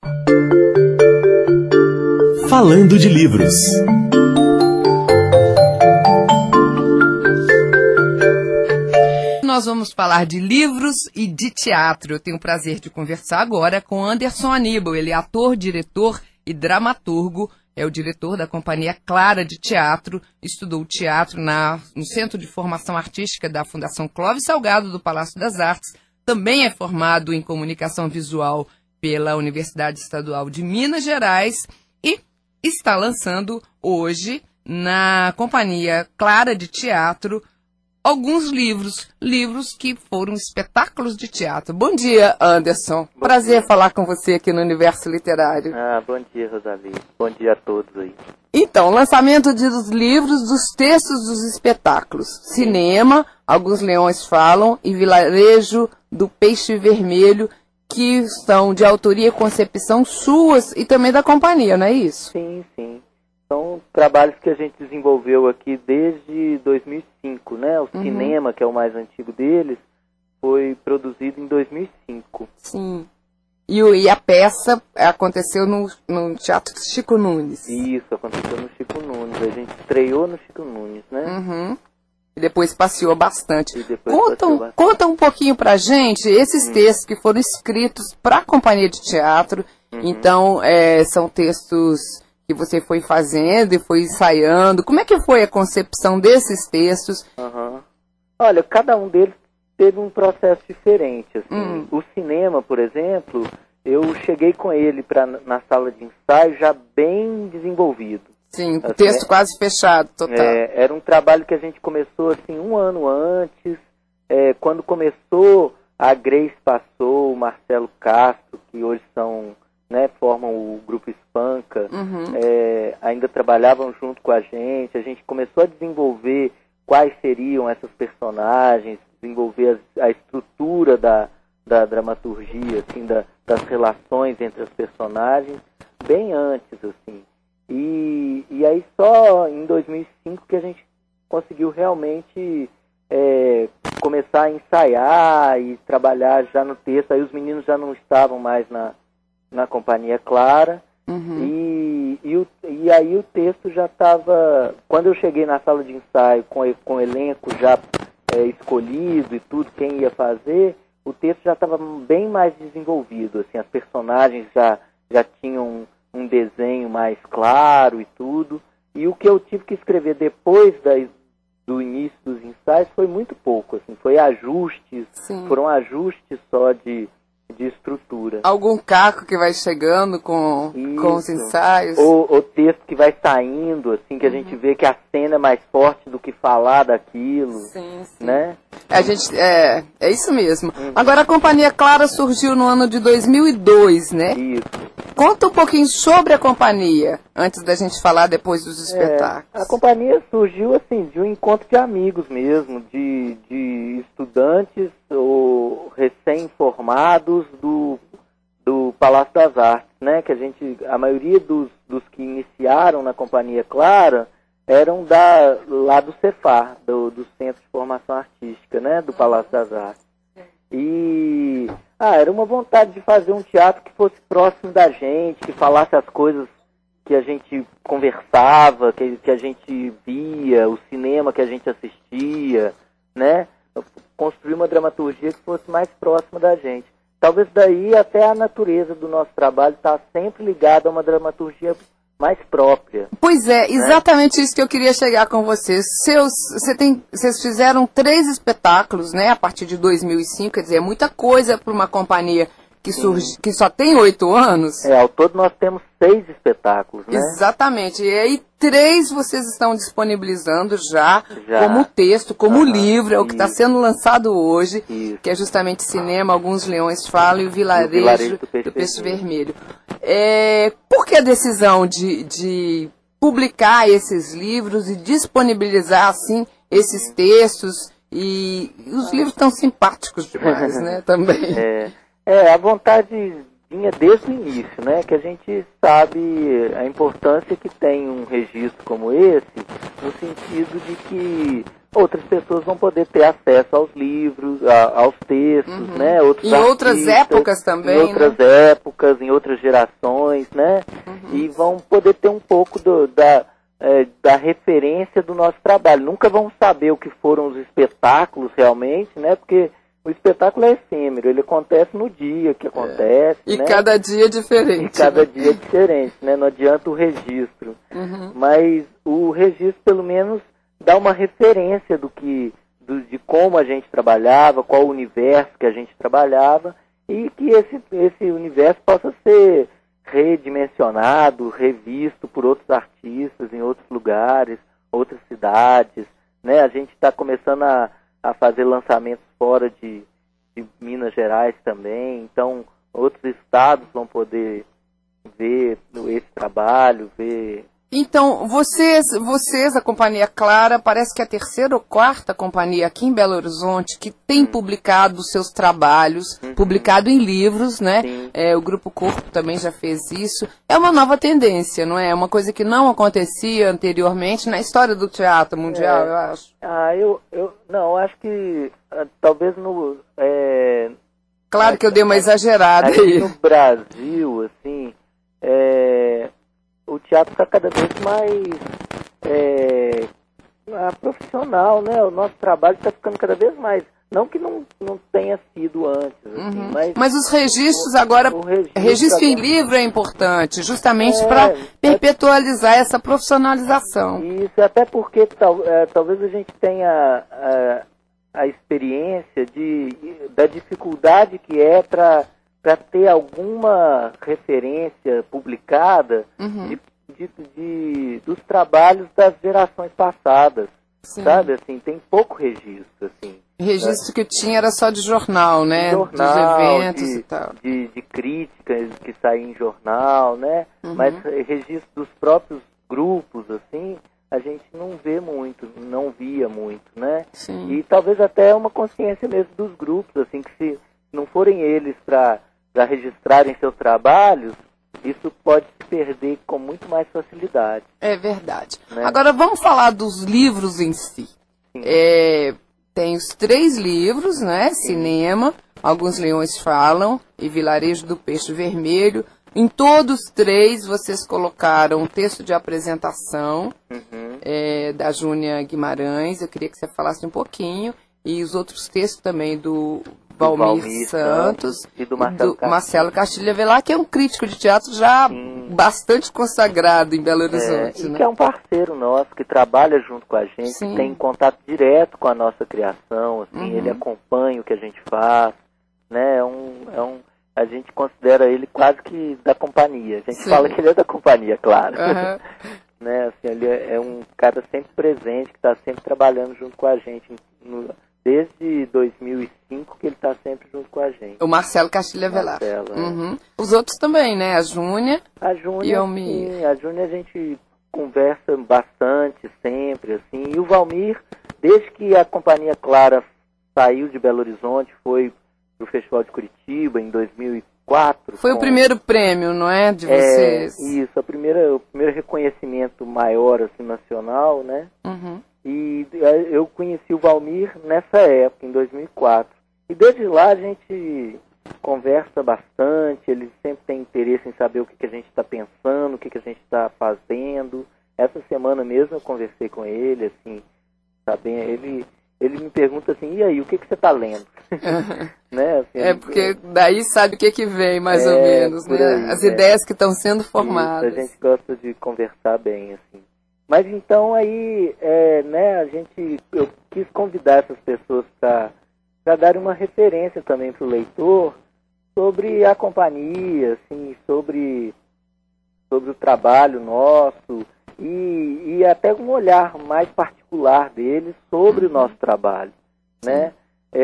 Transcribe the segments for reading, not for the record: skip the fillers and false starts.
Falando de livros. Nós vamos falar de livros e de teatro. Eu tenho o prazer de conversar agora com Anderson Aníbal. Ele é ator, diretor e dramaturgo. É o diretor da Companhia Clara de Teatro. Estudou teatro no Centro de Formação Artística da Fundação Clóvis Salgado, do Palácio das Artes. Também é formado em comunicação visual pela Universidade Estadual de Minas Gerais e está lançando hoje, na Companhia Clara de Teatro, alguns livros que foram espetáculos de teatro. Bom dia, Anderson. Prazer falar com você aqui no Universo Literário. Bom dia, Rosalie. Bom dia a todos aí. Então, lançamento dos livros, dos textos dos espetáculos. Cinema, Alguns Leões Falam, e Vilarejo do Peixe Vermelho, que são de autoria e concepção suas e também da companhia, não é isso? Sim, sim. São trabalhos que a gente desenvolveu aqui desde 2005, né? O Cinema, que é o mais antigo deles, foi produzido em 2005. Sim. E a peça aconteceu no Teatro Chico Nunes. Isso, aconteceu no Chico Nunes. A gente estreou no Chico Nunes, né? Uhum. E depois passeou bastante. Bastante. Conta um pouquinho pra gente esses textos que foram escritos para a companhia de teatro. Então, são textos que você foi fazendo e foi ensaiando. Como é que foi a concepção desses textos? Olha, cada um deles teve um processo diferente. Assim. O Cinema, por exemplo, eu cheguei com ele na sala de ensaio já bem desenvolvido. Sim, o texto quase fechado, total. Era um trabalho que a gente começou assim, um ano antes. Quando começou, a Grace passou, o Marcelo Castro, que hoje formam o Grupo Espanca, ainda trabalhavam junto com a gente começou a desenvolver quais seriam essas personagens, desenvolver a estrutura da dramaturgia, assim, das relações entre as personagens, bem antes, assim. E aí só em 2005 que a gente conseguiu realmente começar a ensaiar e trabalhar já no texto. Aí os meninos já não estavam mais na Companhia Clara. E aí o texto já estava... Quando eu cheguei na sala de ensaio com o elenco já escolhido e tudo, quem ia fazer, o texto já estava bem mais desenvolvido. Assim, as personagens já tinham um desenho mais claro e tudo. E o que eu tive que escrever depois do início dos ensaios foi muito pouco. Assim, foi ajustes, foram ajustes só de estrutura. Algum caco que vai chegando com os ensaios? O texto que vai saindo, assim, que a gente vê que a cena é mais forte do que falar daquilo. Sim. Né? É isso mesmo. Agora, a Companhia Clara surgiu no ano de 2002, né? Isso. Conta um pouquinho sobre a companhia, antes da gente falar depois dos espetáculos. A companhia surgiu, assim, de um encontro de amigos mesmo, de estudantes ou recém-formados do Palácio das Artes, né? Que a maioria dos que iniciaram na Companhia Clara eram lá do Cefar, do Centro de Formação Artística, né? Do Palácio das Artes. E era uma vontade de fazer um teatro que fosse próximo da gente, que falasse as coisas que a gente conversava, que a gente via, o cinema que a gente assistia, né? Construir uma dramaturgia que fosse mais próxima da gente. Talvez daí até a natureza do nosso trabalho está sempre ligada a uma dramaturgia mais própria. Pois é, exatamente isso que eu queria chegar com vocês. Vocês fizeram 3 espetáculos, né, a partir de 2005, quer dizer, é muita coisa para uma companhia que só tem 8 anos. Ao todo nós temos 6 espetáculos, né? Exatamente. E aí 3 vocês estão disponibilizando já. Como texto, como livro, é o que está sendo lançado hoje, que é justamente Cinema, Alguns Leões Falam e o Vilarejo do Peixe Vermelho. Por que a decisão de publicar esses livros e disponibilizar, assim, esses textos? E os livros tão simpáticos demais, né, também. A vontade vinha desde o início, né? Que a gente sabe a importância que tem um registro como esse, no sentido de que outras pessoas vão poder ter acesso aos livros, aos textos, né? Outros em outras épocas também, em outras épocas, em outras gerações, né? E vão poder ter um pouco da referência do nosso trabalho. Nunca vão saber o que foram os espetáculos realmente, né? Porque o espetáculo é efêmero, ele acontece no dia que acontece, E né? cada dia é diferente. E cada dia é diferente, né? Não adianta o registro. Mas o registro, pelo menos, dá uma referência de como a gente trabalhava, qual o universo que a gente trabalhava, e que esse universo possa ser redimensionado, revisto por outros artistas em outros lugares, outras cidades, né? A gente está começando a fazer lançamentos fora de Minas Gerais também, então outros estados vão poder ver esse trabalho, ver... Então, vocês, a Companhia Clara, parece que é a terceira ou quarta companhia aqui em Belo Horizonte que tem publicado os seus trabalhos, publicado em livros, né? O Grupo Corpo também já fez isso. É uma nova tendência, não é? É uma coisa que não acontecia anteriormente na história do teatro mundial, eu acho. Não, acho que talvez no... Claro que eu dei uma exagerada aí. aí. No Brasil, assim, o teatro está cada vez mais profissional, né? O nosso trabalho está ficando cada vez mais... Não que não tenha sido antes, assim, mas os registros agora... registro em livro é importante, justamente para perpetualizar essa profissionalização. Isso, até porque talvez a gente tenha a experiência da dificuldade que é para ter alguma referência publicada dos trabalhos das gerações passadas. Sim. Sabe, assim, tem pouco registro, assim. Registro que tinha era só de jornal, né? Jornal, dos eventos e tal. De críticas que saíam em jornal, né? Mas registro dos próprios grupos, assim, a gente não vê muito, não via muito, né? Sim. E talvez até uma consciência mesmo dos grupos, assim, que se não forem eles para registrarem seus trabalhos, isso pode se perder com muito mais facilidade. É verdade. Né? Agora vamos falar dos livros em si. Tem os 3 livros, né? Cinema, Alguns Leões Falam e Vilarejo do Peixe Vermelho. Em todos 3 vocês colocaram um texto de apresentação da Júnia Guimarães. Eu queria que você falasse um pouquinho. E os outros textos também do Valmir Santos e do Marcelo Castilho Avelar, que é um crítico de teatro já bastante consagrado em Belo Horizonte. Que é um parceiro nosso, que trabalha junto com a gente, que tem contato direto com a nossa criação, assim, ele acompanha o que a gente faz, né? A gente considera ele quase que da companhia. A gente fala que ele é da companhia, claro. Né? Assim, ele é um cara sempre presente, que está sempre trabalhando junto com a gente desde 2005 que ele está sempre junto com a gente. O Marcelo Castilho Avelar. Os outros também, né? A Júnia e o Valmir. Sim, a Júnia a gente conversa bastante sempre, assim. E o Valmir, desde que a Companhia Clara saiu de Belo Horizonte, foi para o Festival de Curitiba em 2004. Foi o primeiro prêmio, não é? De vocês. Isso, o primeiro reconhecimento maior, assim, nacional, né? E eu conheci o Valmir nessa época, em 2004. E desde lá a gente conversa bastante, ele sempre tem interesse em saber o que a gente está pensando, o que a gente está fazendo. Essa semana mesmo eu conversei com ele, assim, sabendo, ele me pergunta assim, e aí, o que você está lendo? Né? Assim, porque daí sabe o que vem, mais ou menos, né? Aí, as ideias que estão sendo formadas. Isso, a gente gosta de conversar bem, assim. Mas então aí, né, eu quis convidar essas pessoas para dar uma referência também para o leitor sobre a companhia, assim, sobre o trabalho nosso e até um olhar mais particular deles sobre o nosso trabalho, né?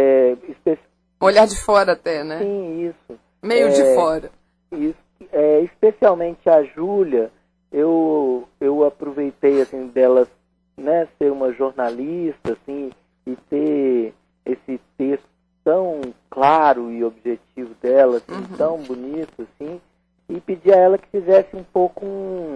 Olhar de fora até, né? Sim, isso. Meio de fora. Isso, especialmente a Júlia, eu aproveitei, assim, dela, né, ser uma jornalista, assim, e ter esse texto tão claro e objetivo dela, assim, tão bonito, assim, e pedi a ela que fizesse um pouco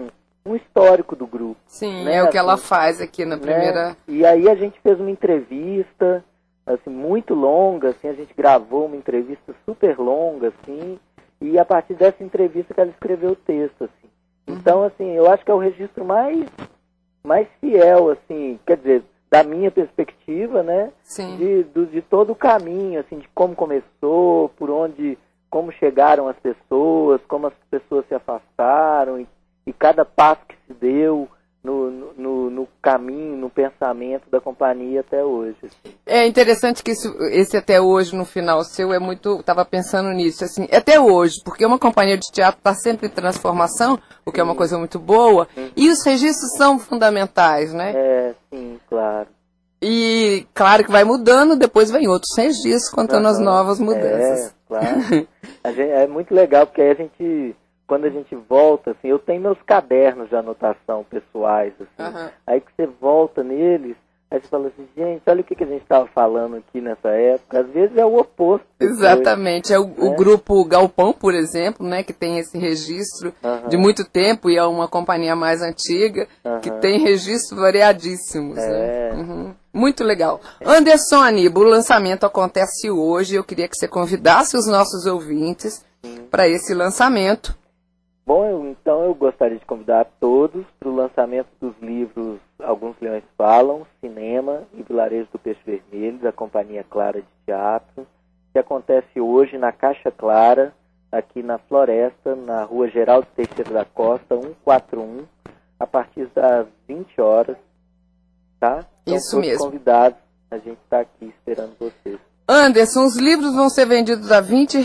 um histórico do grupo. Sim, né? é o que ela Assim, faz aqui na primeira... né? E aí a gente fez uma entrevista, assim, muito longa, assim, a gente gravou uma entrevista super longa, assim, e a partir dessa entrevista que ela escreveu o texto, assim. Então, assim, eu acho que é o registro mais fiel, assim, quer dizer, da minha perspectiva, né? Sim. De todo o caminho, assim, de como começou, como chegaram as pessoas, como as pessoas se afastaram, e cada passo que se deu no caminho, no pensamento da companhia até hoje. Assim. É interessante que esse até hoje, no final seu, é muito... Estava pensando nisso, assim, até hoje, porque uma companhia de teatro está sempre em transformação, o que é uma coisa muito boa, e os registros são fundamentais, né? Sim, claro. E claro que vai mudando, depois vem outros registros contando as novas mudanças. Claro. É muito legal, porque aí quando a gente volta, assim, eu tenho meus cadernos de anotação pessoais, assim, aí que você volta neles, aí você fala assim, gente, olha o que a gente estava falando aqui nessa época, às vezes é o oposto. Exatamente, o grupo Galpão, por exemplo, né, que tem esse registro de muito tempo e é uma companhia mais antiga, que tem registros variadíssimos, né? Muito legal. Anderson Aníbal, o lançamento acontece hoje, eu queria que você convidasse os nossos ouvintes para esse lançamento. Bom, então eu gostaria de convidar a todos para o lançamento dos livros Alguns Leões Falam, Cinema e Vilarejo do Peixe Vermelho, da Companhia Clara de Teatro, que acontece hoje na Caixa Clara, aqui na Floresta, na rua Geraldo Teixeira da Costa, 141, a partir das 20 horas, tá? Então, isso mesmo. Todos convidados, a gente está aqui esperando vocês. Anderson, os livros vão ser vendidos a R$20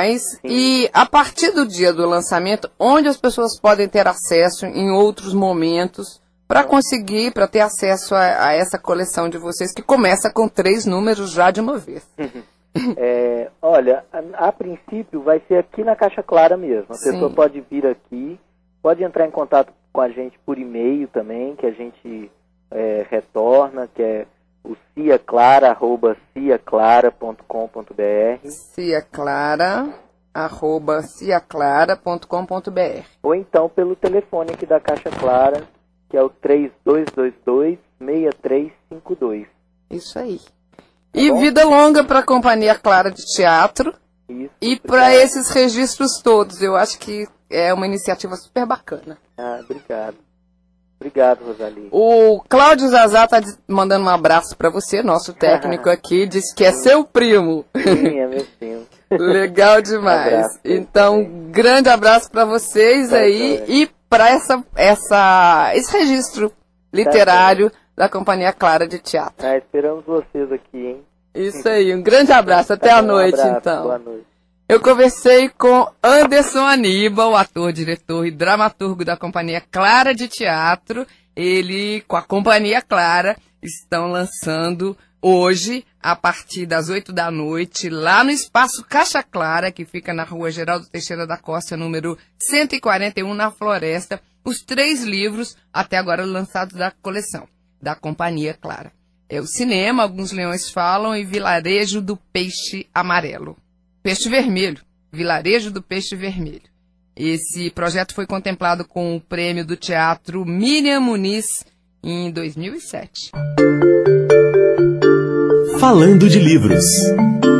e a partir do dia do lançamento, onde as pessoas podem ter acesso em outros momentos para ter acesso a essa coleção de vocês, que começa com 3 números já de uma vez. Olha, a princípio vai ser aqui na Caixa Clara mesmo. A pessoa pode vir aqui, pode entrar em contato com a gente por e-mail também, que a gente retorna, que é o ciaclara@ciaclara.com.br. ciaclara@ciaclara.com.br. Ou então pelo telefone aqui da Caixa Clara, que é o 3222-6352. Isso aí. E vida longa para a Companhia Clara de Teatro. Isso, e para esses registros todos. Eu acho que é uma iniciativa super bacana. Obrigado. Obrigado, Rosalie. O Cláudio Zazá está mandando um abraço para você, nosso técnico aqui, disse que é seu primo. Sim, é meu primo. Legal demais. Então, grande abraço para vocês aí e para esse registro literário da Companhia Clara de Teatro. Esperamos vocês aqui, hein? Isso aí, um grande abraço. Até a noite, então. Boa noite. Eu conversei com Anderson Aníbal, ator, diretor e dramaturgo da Companhia Clara de Teatro. Ele, com a Companhia Clara, estão lançando hoje, a partir das 8 da noite, lá no Espaço Caixa Clara, que fica na rua Geraldo Teixeira da Costa, número 141, na Floresta, os 3 livros até agora lançados da coleção da Companhia Clara. É o Cinema, Alguns Leões Falam, e Vilarejo do Peixe Amarelo. Peixe Vermelho, Vilarejo do Peixe Vermelho. Esse projeto foi contemplado com o prêmio do teatro Miriam Muniz em 2007. Falando de livros.